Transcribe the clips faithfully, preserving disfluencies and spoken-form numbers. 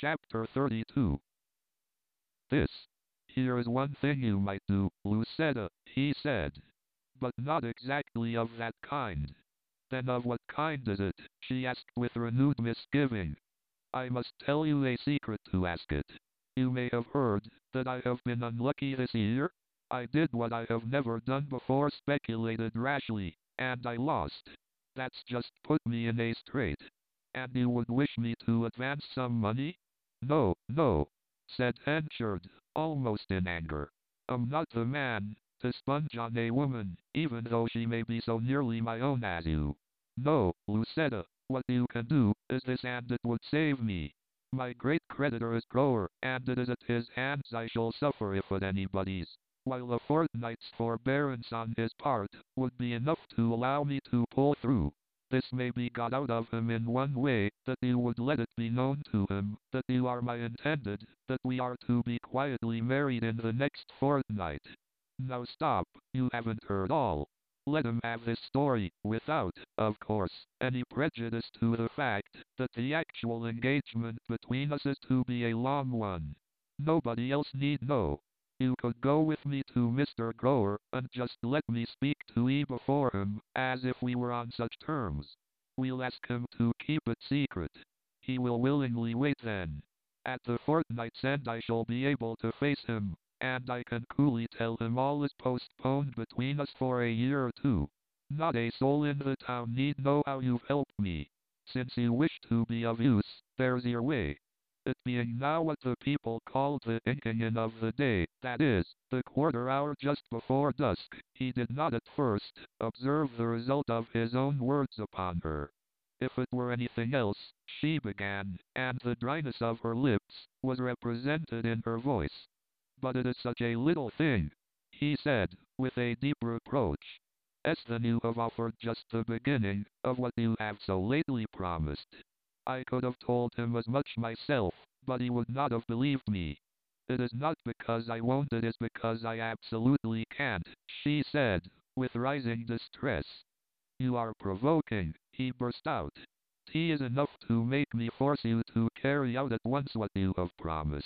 Chapter thirty-two. This. Here is one thing you might do, Lucetta, he said. But not exactly of that kind. Then of what kind is it? She asked with renewed misgiving. I must tell you a secret to ask it. You may have heard that I have been unlucky this year. I did what I have never done before, speculated rashly, and I lost. That's just put me in a strait. And you would wish me to advance some money? No, no, said Henchard, almost in anger. I'm not the man to sponge on a woman, even though she may be so nearly my own as you. No, Lucetta, what you can do is this, and it would save me. My great creditor is Grower, and it is at his hands I shall suffer if at anybody's, while a fortnight's forbearance on his part would be enough to allow me to pull through. This may be got out of him in one way, that you would let it be known to him that you are my intended, that we are to be quietly married in the next fortnight. Now stop, you haven't heard all. Let him have this story, without, of course, any prejudice to the fact that the actual engagement between us is to be a long one. Nobody else need know. You could go with me to Mister Grower, and just let me speak to ye before him, as if we were on such terms. We'll ask him to keep it secret. He will willingly wait then. At the fortnight's end I shall be able to face him, and I can coolly tell him all is postponed between us for a year or two. Not a soul in the town need know how you've helped me. Since you wish to be of use, there's your way. It being now what the people called the inking in of the day, that is, the quarter hour just before dusk, he did not at first observe the result of his own words upon her. If it were anything else, she began, and the dryness of her lips was represented in her voice. But it is such a little thing, he said, with a deep reproach. S then you have offered just the beginning of what you have so lately promised. I could have told him as much myself, but he would not have believed me. It is not because I won't, it is because I absolutely can't, she said, with rising distress. You are provoking, he burst out. Tea is enough to make me force you to carry out at once what you have promised.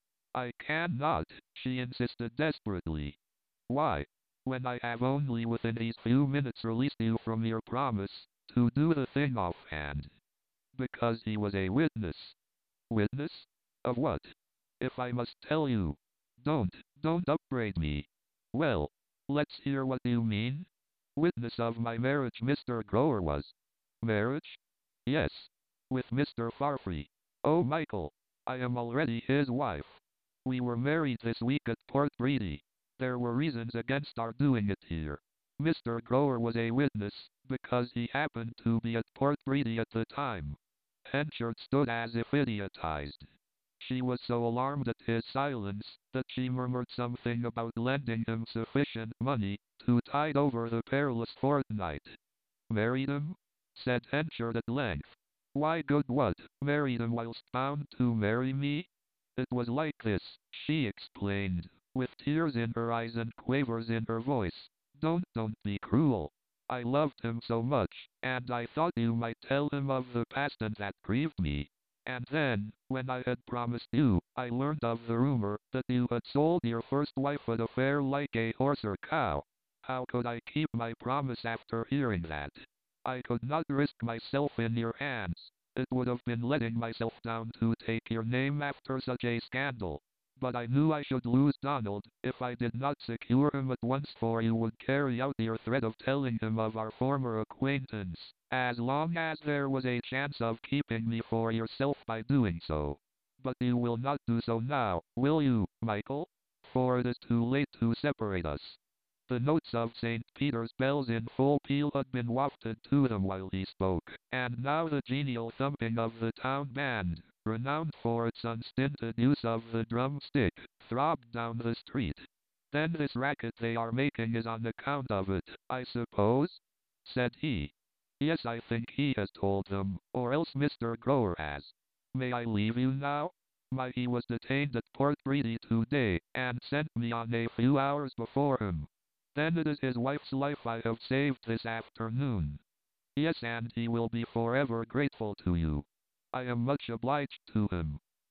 I cannot, she insisted desperately. Why? When I have only within these few minutes released you from your promise to do the thing offhand. Because he was a witness. Witness? Of what? If I must tell you. Don't, don't upbraid me. Well, let's hear what you mean. Witness of my marriage Mister Grower was. Marriage? Yes. With Mister Farfree. Oh, Michael. I am already his wife. We were married this week at Port Bredy. There were reasons against our doing it here. Mister Grower was a witness, because he happened to be at Port Bredy at the time. Henchard stood as if idiotized. She was so alarmed at his silence, that she murmured something about lending him sufficient money to tide over the perilous fortnight. Married him? Said Henchard at length. Why, good what, married him whilst bound to marry me? It was like this, she explained, with tears in her eyes and quavers in her voice. Don't, don't be cruel. I loved him so much, and I thought you might tell him of the past, and that grieved me. And then, when I had promised you, I learned of the rumor that you had sold your first wife at a fair like a horse or cow. How could I keep my promise after hearing that? I could not risk myself in your hands. It would have been letting myself down to take your name after such a scandal. But I knew I should lose Donald if I did not secure him at once, for you would carry out your threat of telling him of our former acquaintance, as long as there was a chance of keeping me for yourself by doing so. But you will not do so now, will you, Michael? For it is too late to separate us. The notes of Saint Peter's bells in full peal had been wafted to them while he spoke, and now the genial thumping of the town band, renowned for its unstinted use of the drumstick, throbbed down the street. Then this racket they are making is on account of it, I suppose? Said he. Yes, I think he has told them, or else Mister Grower has. May I leave you now? My he was detained at Port Bredy today, and sent me on a few hours before him. Then it is his wife's life I have saved this afternoon. Yes, and he will be forever grateful to you. I am much obliged to him.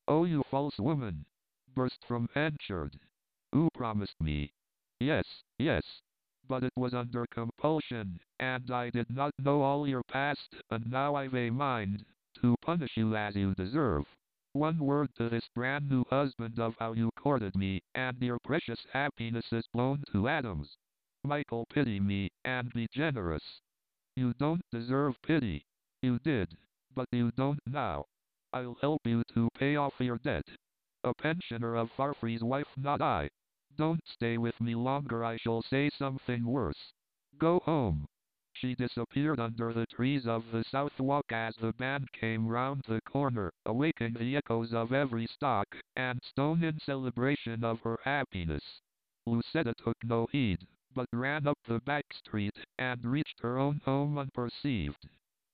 Oh, you false woman! Burst from Henchard. Who promised me? Yes, yes. But it was under compulsion, and I did not know all your past, and now I've a mind to punish you as you deserve. One word to this brand new husband of how you courted me, and your precious happiness is blown to atoms. Michael, pity me, and be generous. You don't deserve pity. You did, but you don't now. I'll help you to pay off your debt. A pensioner of Farfree's wife, not I. Don't stay with me longer, I shall say something worse. Go home. She disappeared under the trees of the South Walk as the band came round the corner, awaking the echoes of every stock and stone in celebration of her happiness. Lucetta took no heed, but ran up the back street and reached her own home unperceived.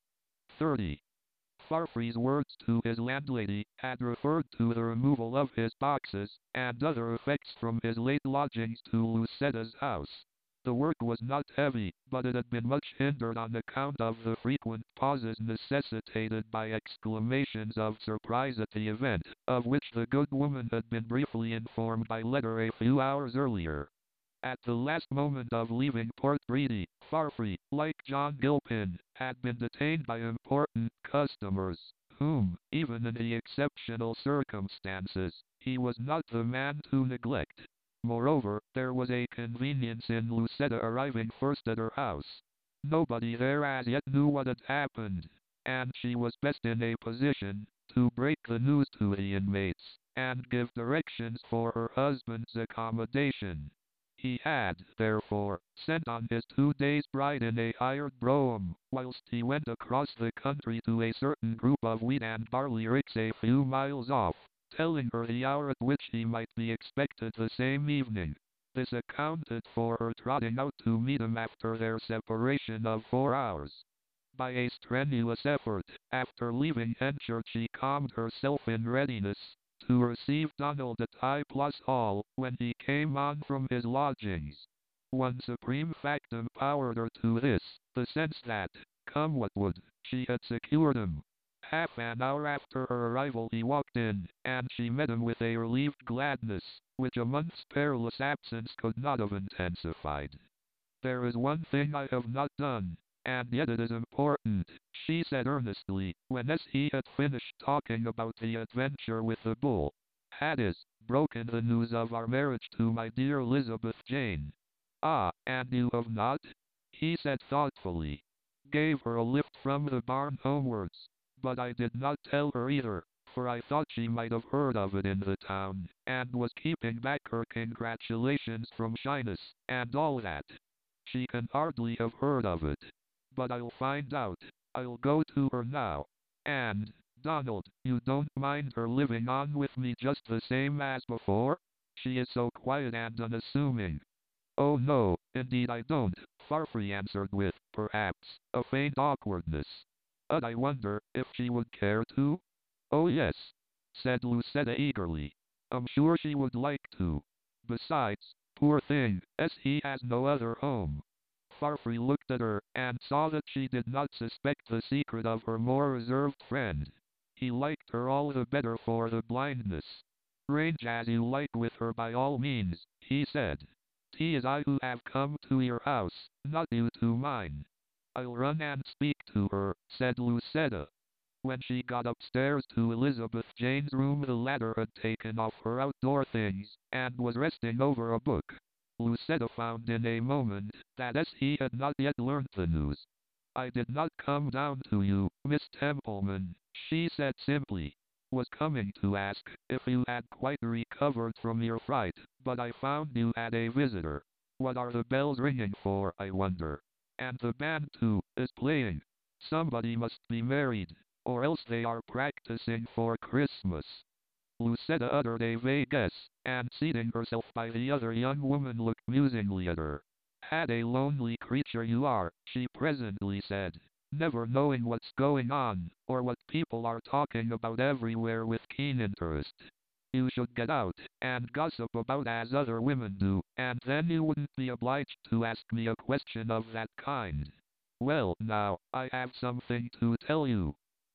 thirty. Farfree's words to his landlady had referred to the removal of his boxes and other effects from his late lodgings to Lucetta's house. The work was not heavy, but it had been much hindered on account of the frequent pauses necessitated by exclamations of surprise at the event, of which the good woman had been briefly informed by letter a few hours earlier. At the last moment of leaving Port Bredy, Farfree, like John Gilpin, had been detained by important customers, whom, even in the exceptional circumstances, he was not the man to neglect. Moreover, there was a convenience in Lucetta arriving first at her house. Nobody there as yet knew what had happened, and she was best in a position to break the news to the inmates, and give directions for her husband's accommodation. He had, therefore, sent on his two days' bride in a hired brougham, whilst he went across the country to a certain group of wheat and barley ricks a few miles off, telling her the hour at which he might be expected the same evening. This accounted for her trotting out to meet him after their separation of four hours. By a strenuous effort, after leaving Henchard, she calmed herself in readiness to receive Donald at High Plus Hall when he came on from his lodgings. One supreme fact empowered her to this, the sense that, come what would, she had secured him. Half an hour after her arrival he walked in, and she met him with a relieved gladness, which a month's perilous absence could not have intensified. There is one thing I have not done, and yet it is important, she said earnestly, when as he had finished talking about the adventure with the bull. Had is, broken the news of our marriage to my dear Elizabeth Jane. Ah, and you have not? He said thoughtfully. Gave her a lift from the barn homewards, but I did not tell her either, for I thought she might have heard of it in the town, and was keeping back her congratulations from shyness, and all that. She can hardly have heard of it. But I'll find out. I'll go to her now. And, Donald, you don't mind her living on with me just the same as before? She is so quiet and unassuming. Oh no, indeed I don't, Farfree answered with, perhaps, a faint awkwardness. But I wonder if she would care to? Oh yes, said Lucetta eagerly. I'm sure she would like to. Besides, poor thing, as he has no other home. Farfree looked at her, and saw that she did not suspect the secret of her more reserved friend. He liked her all the better for the blindness. Range as you like with her by all means, he said. 'Tis I who have come to your house, not you to mine. I'll run and speak to her, said Lucetta. When she got upstairs to Elizabeth Jane's room, the latter had taken off her outdoor things, and was resting over a book. Lucetta found in a moment that as he had not yet learnt the news. I did not come down to you, Miss Templeman, she said simply. Was coming to ask if you had quite recovered from your fright, but I found you had a visitor. What are the bells ringing for, I wonder? And the band, too, is playing. Somebody must be married, or else they are practicing for Christmas. Lucetta uttered a vague guess, and seating herself by the other young woman looked musingly at her. Had a lonely creature you are, she presently said, never knowing what's going on, or what people are talking about everywhere with keen interest. You should get out, and gossip about as other women do, and then you wouldn't be obliged to ask me a question of that kind. Well, now, I have something to tell you.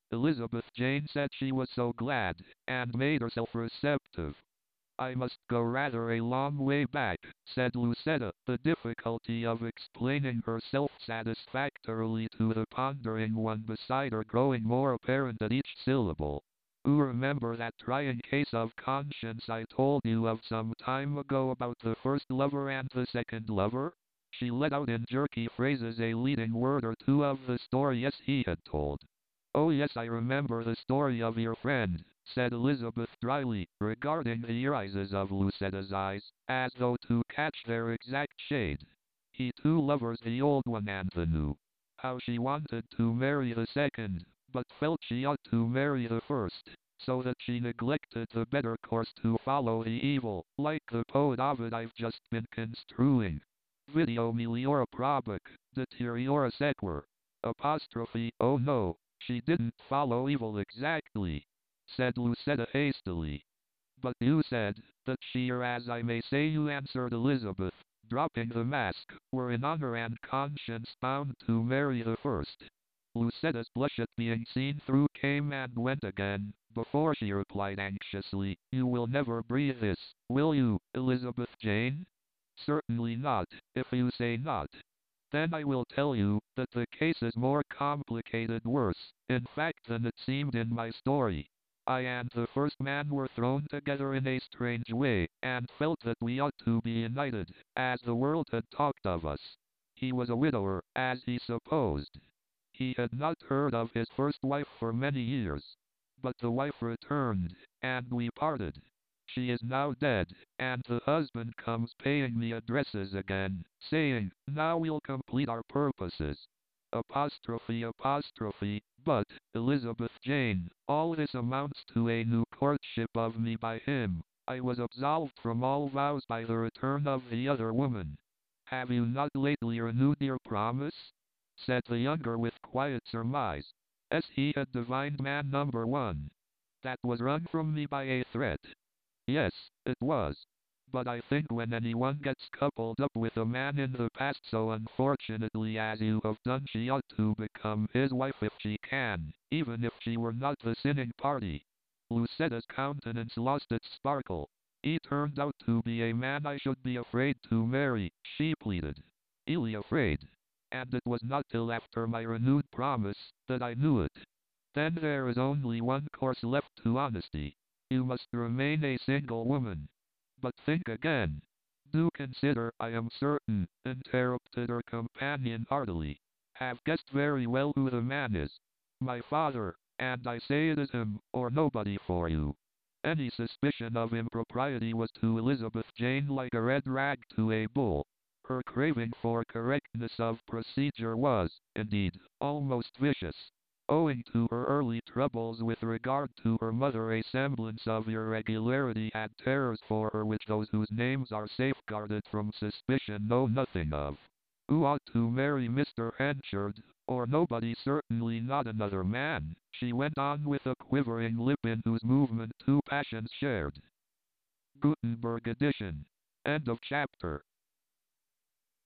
Elizabeth Jane said she was so glad, and made herself receptive. I must go rather a long way back, said Lucetta, the difficulty of explaining herself satisfactorily to the pondering one beside her growing more apparent at each syllable. You remember that trying case of conscience I told you of some time ago about the first lover and the second lover? She let out in jerky phrases a leading word or two of the story yes he had told. Oh yes, I remember the story of your friend, said Elizabeth dryly, regarding the irises of Lucetta's eyes, as though to catch their exact shade. He too lovers the old one and the new. How she wanted to marry the second, but felt she ought to marry the first, so that she neglected the better course to follow the evil, like the poet Ovid I've just been construing. Video meliora probic, deteriora sequer. Apostrophe, oh no, she didn't follow evil exactly, said Lucetta hastily. But you said that she, or as I may say you answered Elizabeth, dropping the mask, were in honor and conscience bound to marry the first. Lucetta's blush at being seen through came and went again, before she replied anxiously, you will never breathe this, will you, Elizabeth Jane? Certainly not, if you say not. Then I will tell you that the case is more complicated, worse, in fact, than it seemed in my story. I and the first man were thrown together in a strange way, and felt that we ought to be united, as the world had talked of us. He was a widower, as he supposed. He had not heard of his first wife for many years. But the wife returned, and we parted. She is now dead, and the husband comes paying me addresses again, saying, now we'll complete our purposes. Apostrophe apostrophe, but, Elizabeth Jane, all this amounts to a new courtship of me by him. I was absolved from all vows by the return of the other woman. Have you not lately renewed your promise? Said the younger with quiet surmise, as he had divined man number one. That was wrung from me by a threat. Yes, it was. But I think when anyone gets coupled up with a man in the past so unfortunately as you have done, she ought to become his wife if she can, even if she were not the sinning party. Lucetta's countenance lost its sparkle. He turned out to be a man I should be afraid to marry, she pleaded. Illy afraid. And it was not till after my renewed promise that I knew it. Then there is only one course left to honesty. You must remain a single woman. But think again. Do consider, I am certain, interrupted her companion heartily. Have guessed very well who the man is. My father, and I say it is him, or nobody for you. Any suspicion of impropriety was to Elizabeth Jane like a red rag to a bull. Her craving for correctness of procedure was, indeed, almost vicious. Owing to her early troubles with regard to her mother, a semblance of irregularity had terrors for her which those whose names are safeguarded from suspicion know nothing of. Who ought to marry Mister Henchard, or nobody, certainly not another man, she went on with a quivering lip in whose movement two passions shared. Gutenberg edition. End of chapter.